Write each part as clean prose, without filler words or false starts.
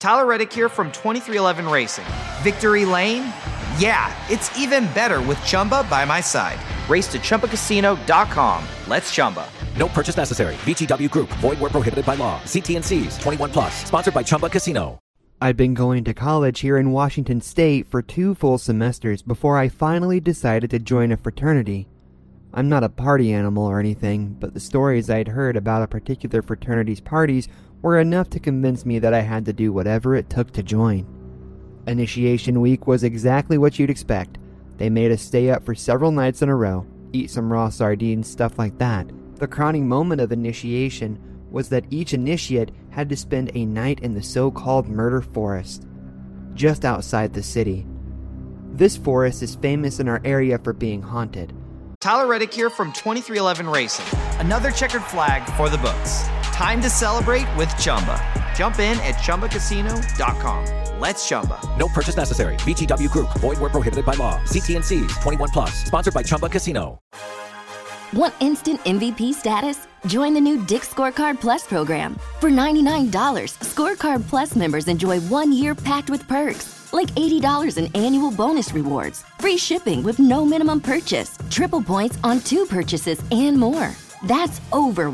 Tyler Reddick here from 2311 Racing. Victory Lane? Yeah, it's even better with Chumba by my side. Race to ChumbaCasino.com. Let's Chumba. No purchase necessary. VGW Group. Void where prohibited by law. See T&Cs. 21 plus. Sponsored by Chumba Casino. I'd been going to college here in Washington State for 2 full semesters before I finally decided to join a fraternity. I'm not a party animal or anything, but the stories I'd heard about a particular fraternity's parties were enough to convince me that I had to do whatever it took to join. Initiation week was exactly what you'd expect. They made us stay up for several nights in a row, eat some raw sardines, stuff like that. The crowning moment of initiation was that each initiate had to spend a night in the so-called Murder Forest, just outside the city. This forest is famous in our area for being haunted. Tyler Reddick here from 2311 Racing. Another checkered flag for the books. Time to celebrate with Chumba. Jump in at ChumbaCasino.com. Let's Chumba. No purchase necessary. VGW Group. Void where prohibited by law. See T&Cs. 21 plus. Sponsored by Chumba Casino. Want instant MVP status? Join the new Dick's Scorecard Plus program. For $99, Scorecard Plus members enjoy 1 year packed with perks, like $80 in annual bonus rewards, free shipping with no minimum purchase, triple points on 2 purchases, and more. That's over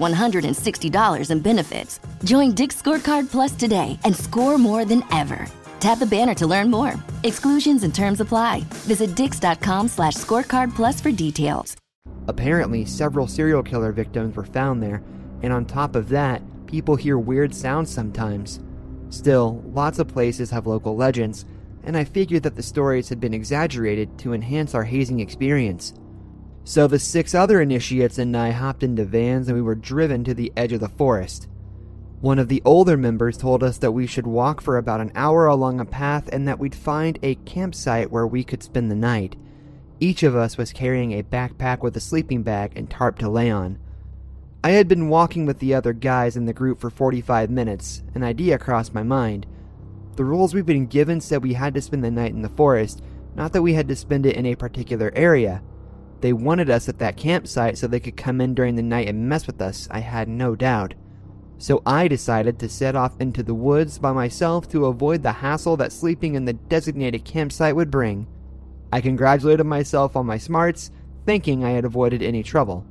$160 in benefits. Join Dick's Scorecard Plus today and score more than ever. Tap the banner to learn more. Exclusions and terms apply. Visit dix.com/scorecard plus for details. Apparently, several serial killer victims were found there, and on top of that, people hear weird sounds sometimes. Still, lots of places have local legends, and I figured that the stories had been exaggerated to enhance our hazing experience. So the 6 other initiates and I hopped into vans and we were driven to the edge of the forest. One of the older members told us that we should walk for about an hour along a path and that we'd find a campsite where we could spend the night. Each of us was carrying a backpack with a sleeping bag and tarp to lay on. I had been walking with the other guys in the group for 45 minutes. An idea crossed my mind. The rules we'd been given said we had to spend the night in the forest, not that we had to spend it in a particular area. They wanted us at that campsite so they could come in during the night and mess with us, I had no doubt. So I decided to set off into the woods by myself to avoid the hassle that sleeping in the designated campsite would bring. I congratulated myself on my smarts, thinking I had avoided any trouble.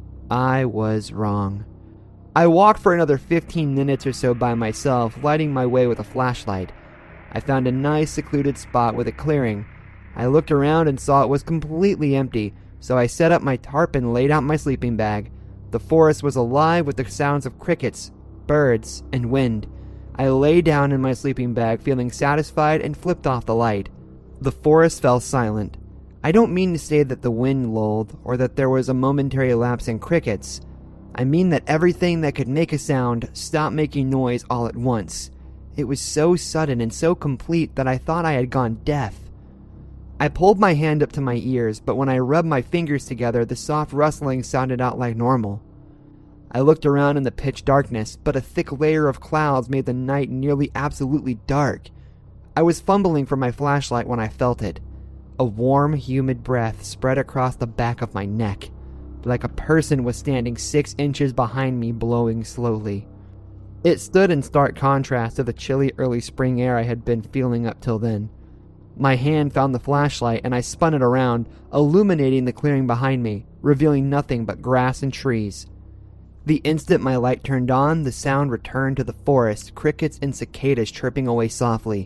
I was wrong. I walked for another 15 minutes or so by myself, lighting my way with a flashlight. I found a nice secluded spot with a clearing. I looked around and saw it was completely empty, so I set up my tarp and laid out my sleeping bag. The forest was alive with the sounds of crickets, birds, and wind. I lay down in my sleeping bag feeling satisfied and flipped off the light. The forest fell silent. I don't mean to say that the wind lulled or that there was a momentary lapse in crickets. I mean that everything that could make a sound stopped making noise all at once. It was so sudden and so complete that I thought I had gone deaf. I pulled my hand up to my ears, but when I rubbed my fingers together, the soft rustling sounded out like normal. I looked around in the pitch darkness, but a thick layer of clouds made the night nearly absolutely dark. I was fumbling for my flashlight when I felt it. A warm, humid breath spread across the back of my neck, like a person was standing 6 inches behind me, blowing slowly. It stood in stark contrast to the chilly early spring air I had been feeling up till then. My hand found the flashlight and I spun it around, illuminating the clearing behind me, revealing nothing but grass and trees. The instant my light turned on, the sound returned to the forest, crickets and cicadas chirping away softly.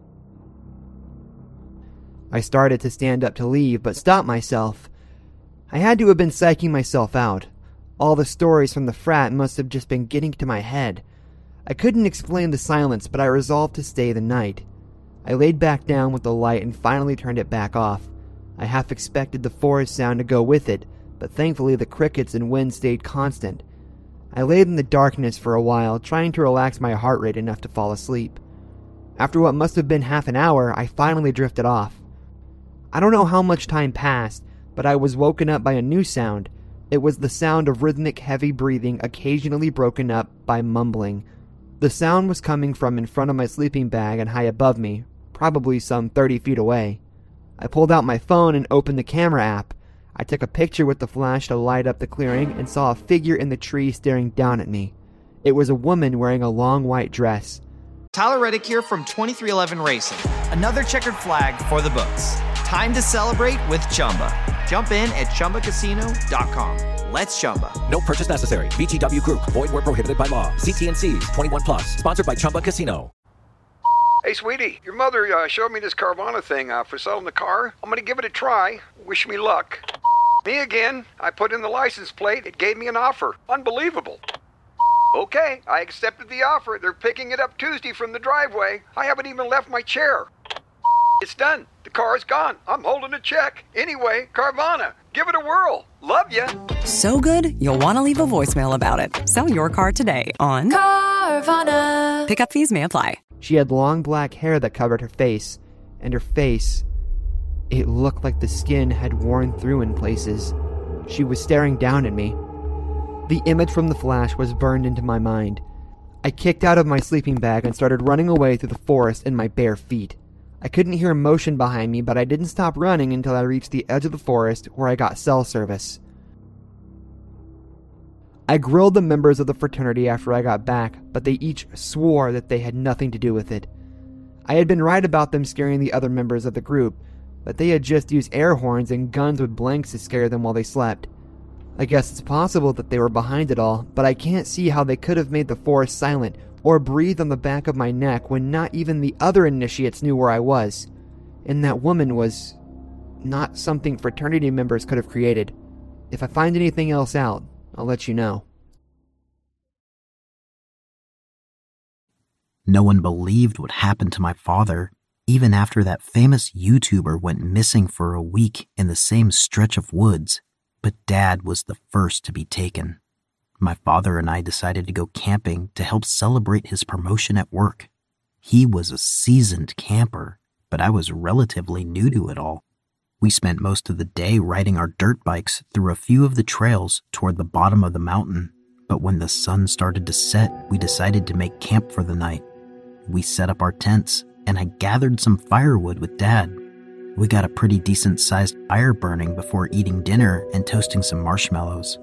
I started to stand up to leave, but stopped myself. I had to have been psyching myself out. All the stories from the frat must have just been getting to my head. I couldn't explain the silence, but I resolved to stay the night. I laid back down with the light and finally turned it back off. I half expected the forest sound to go with it, but thankfully the crickets and wind stayed constant. I laid in the darkness for a while, trying to relax my heart rate enough to fall asleep. After what must have been half an hour, I finally drifted off. I don't know how much time passed, but I was woken up by a new sound. It was the sound of rhythmic, heavy breathing, occasionally broken up by mumbling. The sound was coming from in front of my sleeping bag and high above me, probably some 30 feet away. I pulled out my phone and opened the camera app. I took a picture with the flash to light up the clearing and saw a figure in the tree staring down at me. It was a woman wearing a long white dress. Tyler Reddick here from 2311 Racing. Another checkered flag for the books. Time to celebrate with Chumba. Jump in at ChumbaCasino.com. Let's Chumba. No purchase necessary. VGW Group. Void where prohibited by law. See T&Cs. 21 plus. Sponsored by Chumba Casino. Hey, sweetie, your mother showed me this Carvana thing for selling the car. I'm going to give it a try. Wish me luck. Me again. I put in the license plate. It gave me an offer. Unbelievable. Okay, I accepted the offer. They're picking it up Tuesday from the driveway. I haven't even left my chair. It's done. The car's gone. I'm holding a check. Anyway, Carvana, give it a whirl. Love ya. So good, you'll want to leave a voicemail about it. Sell your car today on Carvana. Pickup fees may apply. She had long black hair that covered her face, and her face, it looked like the skin had worn through in places. She was staring down at me. The image from the flash was burned into my mind. I kicked out of my sleeping bag and started running away through the forest in my bare feet. I couldn't hear motion behind me, but I didn't stop running until I reached the edge of the forest where I got cell service. I grilled the members of the fraternity after I got back, but they each swore that they had nothing to do with it. I had been right about them scaring the other members of the group, but they had just used air horns and guns with blanks to scare them while they slept. I guess it's possible that they were behind it all, but I can't see how they could have made the forest silent or breathed on the back of my neck when not even the other initiates knew where I was. And that woman was not something fraternity members could have created. If I find anything else out, I'll let you know. No one believed what happened to my father, even after that famous YouTuber went missing for a week in the same stretch of woods. But Dad was the first to be taken. My father and I decided to go camping to help celebrate his promotion at work. He was a seasoned camper, but I was relatively new to it all. We spent most of the day riding our dirt bikes through a few of the trails toward the bottom of the mountain. But when the sun started to set, we decided to make camp for the night. We set up our tents, and I gathered some firewood with Dad. We got a pretty decent-sized fire burning before eating dinner and toasting some marshmallows.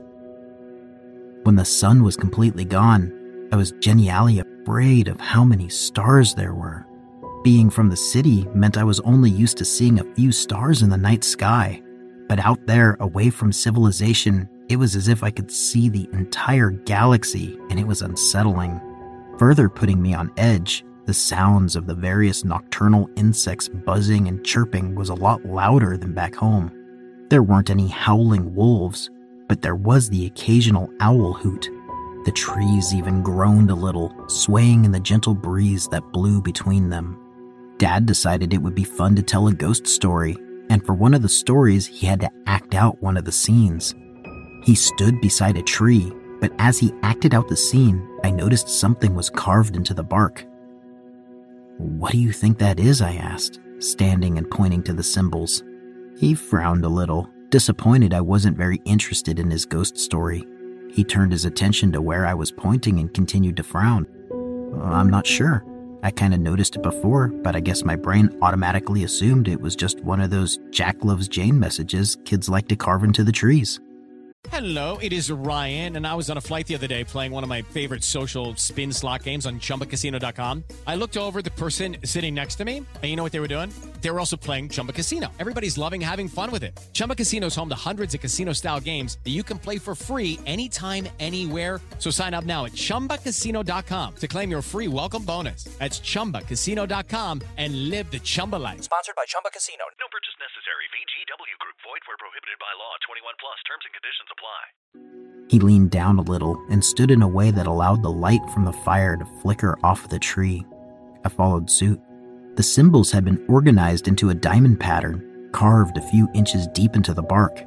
When the sun was completely gone, I was genially afraid of how many stars there were. Being from the city meant I was only used to seeing a few stars in the night sky, but out there, away from civilization, it was as if I could see the entire galaxy, and it was unsettling. Further putting me on edge, the sounds of the various nocturnal insects buzzing and chirping was a lot louder than back home. There weren't any howling wolves, but there was the occasional owl hoot. The trees even groaned a little, swaying in the gentle breeze that blew between them. Dad decided it would be fun to tell a ghost story, and for one of the stories, he had to act out one of the scenes. He stood beside a tree, but as he acted out the scene, I noticed something was carved into the bark. "What do you think that is?" I asked, standing and pointing to the symbols. He frowned a little, disappointed I wasn't very interested in his ghost story. He turned his attention to where I was pointing and continued to frown. "I'm not sure. I kind of noticed it before, but I guess my brain automatically assumed it was just one of those Jack Loves Jane messages kids like to carve into the trees." Hello, it is Ryan, and I was on a flight the other day playing one of my favorite social spin slot games on ChumbaCasino.com. I looked over at the person sitting next to me, and you know what they were doing? They were also playing Chumba Casino. Everybody's loving having fun with it. Chumba Casino is home to hundreds of casino-style games that you can play for free anytime, anywhere. So sign up now at ChumbaCasino.com to claim your free welcome bonus. That's ChumbaCasino.com and live the Chumba life. Sponsored by Chumba Casino. No purchase necessary. VGW Group. Void where prohibited by law. 21 plus. Terms and conditions apply. He leaned down a little and stood in a way that allowed the light from the fire to flicker off the tree. I followed suit. The symbols had been organized into a diamond pattern, carved a few inches deep into the bark.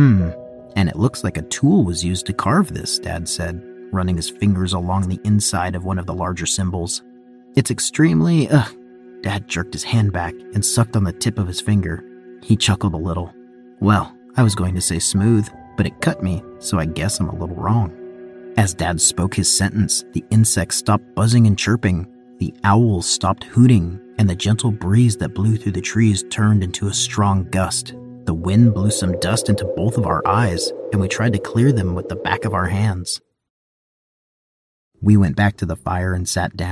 And it looks like a tool was used to carve this, Dad said, running his fingers along the inside of one of the larger symbols. It's extremely, Dad jerked his hand back and sucked on the tip of his finger. He chuckled a little. Well, I was going to say smooth, but it cut me, so I guess I'm a little wrong. As Dad spoke his sentence, the insects stopped buzzing and chirping, the owls stopped hooting, and the gentle breeze that blew through the trees turned into a strong gust. The wind blew some dust into both of our eyes, and we tried to clear them with the back of our hands. We went back to the fire and sat down,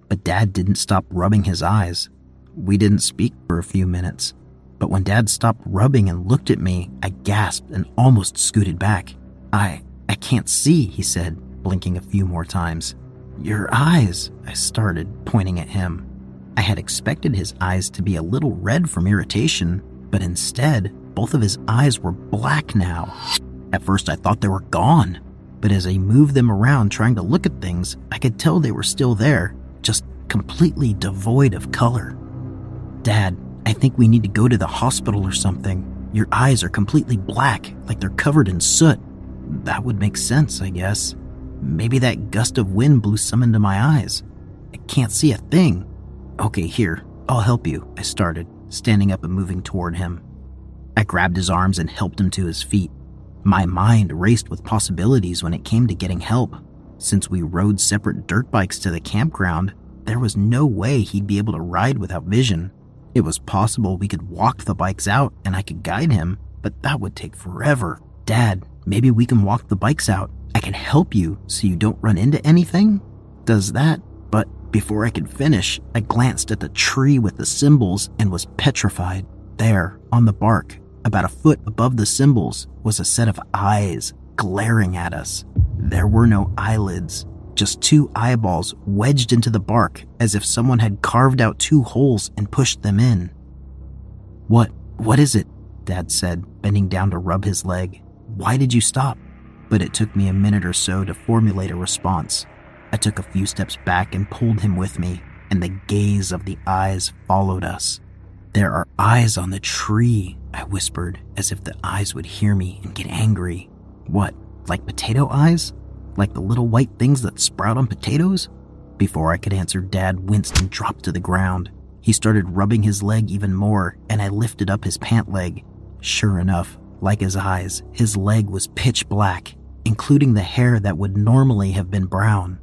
but Dad didn't stop rubbing his eyes. We didn't speak for a few minutes, but when Dad stopped rubbing and looked at me, I gasped and almost scooted back. I can't see," he said, blinking a few more times. "Your eyes," I started, pointing at him. I had expected his eyes to be a little red from irritation, but instead, both of his eyes were black now. At first I thought they were gone, but as I moved them around trying to look at things, I could tell they were still there, just completely devoid of color. "Dad, I think we need to go to the hospital or something. Your eyes are completely black, like they're covered in soot." That would make sense, I guess. Maybe that gust of wind blew some into my eyes. I can't see a thing. "Okay, here, I'll help you," I started, standing up and moving toward him. I grabbed his arms and helped him to his feet. My mind raced with possibilities when it came to getting help. Since we rode separate dirt bikes to the campground, there was no way he'd be able to ride without vision. It was possible we could walk the bikes out and I could guide him, but that would take forever. "Dad, maybe we can walk the bikes out. I can help you so you don't run into anything?" "Does that?" But before I could finish, I glanced at the tree with the symbols and was petrified. There, on the bark, about a foot above the symbols, was a set of eyes glaring at us. There were no eyelids, just two eyeballs wedged into the bark as if someone had carved out two holes and pushed them in. What is it?" Dad said, bending down to rub his leg. "Why did you stop?" But it took me a minute or so to formulate a response. I took a few steps back and pulled him with me, and the gaze of the eyes followed us. "There are eyes on the tree," I whispered, as if the eyes would hear me and get angry. "What, like potato eyes? Like the little white things that sprout on potatoes?" Before I could answer, Dad winced and dropped to the ground. He started rubbing his leg even more, and I lifted up his pant leg. Sure enough, like his eyes, his leg was pitch black, including the hair that would normally have been brown.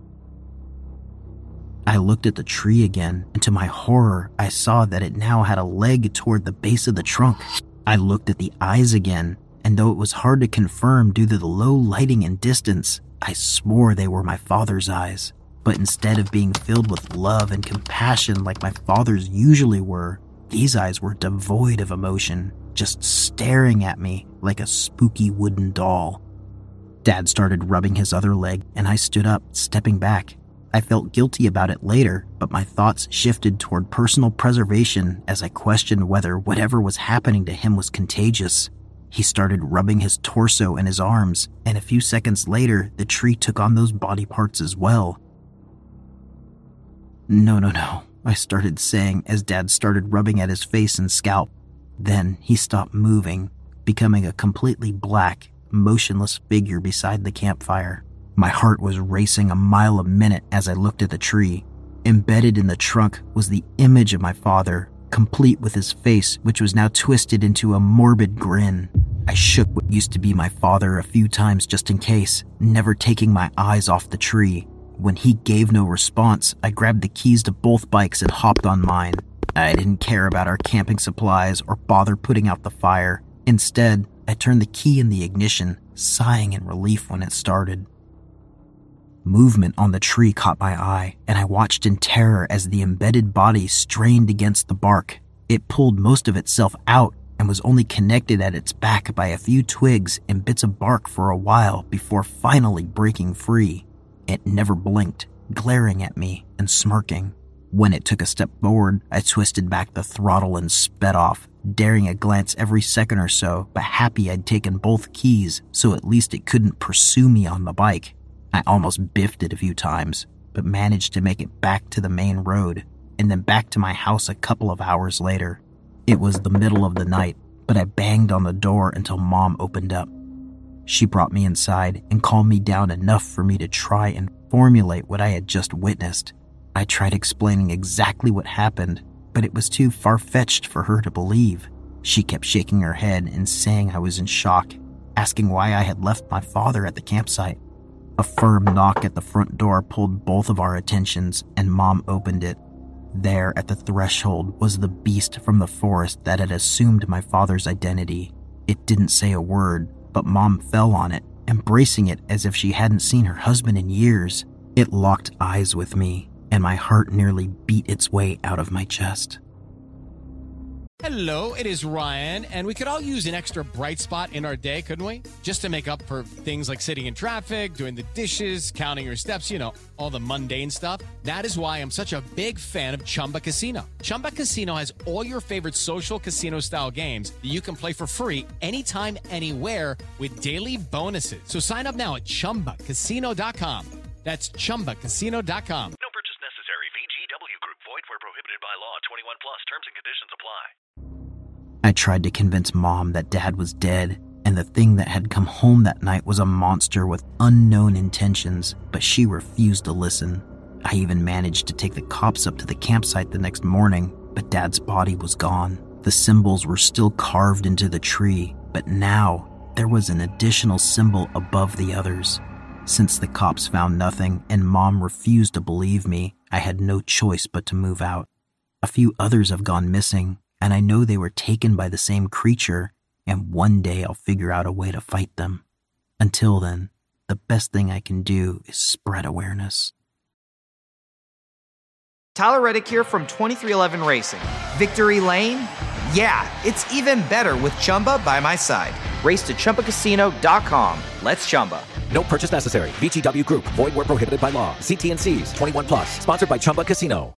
I looked at the tree again, and to my horror, I saw that it now had a leg toward the base of the trunk. I looked at the eyes again, and though it was hard to confirm due to the low lighting and distance, I swore they were my father's eyes. But instead of being filled with love and compassion like my father's usually were, these eyes were devoid of emotion, just staring at me like a spooky wooden doll. Dad started rubbing his other leg, and I stood up, stepping back. I felt guilty about it later, but my thoughts shifted toward personal preservation as I questioned whether whatever was happening to him was contagious. He started rubbing his torso and his arms, and a few seconds later, the tree took on those body parts as well. No, I started saying as Dad started rubbing at his face and scalp. Then he stopped moving, becoming a completely black, motionless figure beside the campfire. My heart was racing a mile a minute as I looked at the tree. Embedded in the trunk was the image of my father, complete with his face, which was now twisted into a morbid grin. I shook what used to be my father a few times just in case, never taking my eyes off the tree. When he gave no response, I grabbed the keys to both bikes and hopped on mine. I didn't care about our camping supplies or bother putting out the fire. Instead, I turned the key in the ignition, sighing in relief when it started. Movement on the tree caught my eye, and I watched in terror as the embedded body strained against the bark. It pulled most of itself out and was only connected at its back by a few twigs and bits of bark for a while before finally breaking free. It never blinked, glaring at me and smirking. When it took a step forward, I twisted back the throttle and sped off, daring a glance every second or so, but happy I'd taken both keys so at least it couldn't pursue me on the bike. I almost biffed it a few times, but managed to make it back to the main road, and then back to my house a couple of hours later. It was the middle of the night, but I banged on the door until Mom opened up. She brought me inside and calmed me down enough for me to try and formulate what I had just witnessed. I tried explaining exactly what happened, but it was too far-fetched for her to believe. She kept shaking her head and saying I was in shock, asking why I had left my father at the campsite. A firm knock at the front door pulled both of our attentions, and Mom opened it. There at the threshold was the beast from the forest that had assumed my father's identity. It didn't say a word, but Mom fell on it, embracing it as if she hadn't seen her husband in years. It locked eyes with me, and my heart nearly beat its way out of my chest. Hello, it is Ryan, and we could all use an extra bright spot in our day, couldn't we? Just to make up for things like sitting in traffic, doing the dishes, counting your steps, all the mundane stuff. That is why I'm such a big fan of Chumba Casino. Chumba Casino has all your favorite social casino-style games that you can play for free anytime, anywhere with daily bonuses. So sign up now at ChumbaCasino.com. That's ChumbaCasino.com. No purchase necessary. VGW Group. Void where prohibited by law. 21 plus. Terms and conditions apply. I tried to convince Mom that Dad was dead and the thing that had come home that night was a monster with unknown intentions, but she refused to listen. I even managed to take the cops up to the campsite the next morning, but Dad's body was gone. The symbols were still carved into the tree, but now there was an additional symbol above the others. Since the cops found nothing and Mom refused to believe me, I had no choice but to move out. A few others have gone missing, and I know they were taken by the same creature, and one day I'll figure out a way to fight them. Until then, the best thing I can do is spread awareness. Tyler Reddick here from 2311 Racing. Victory Lane? Yeah, it's even better with Chumba by my side. Race to ChumbaCasino.com. Let's Chumba. No purchase necessary. VGW Group. Void where prohibited by law. See T&Cs. 21 plus. Sponsored by Chumba Casino.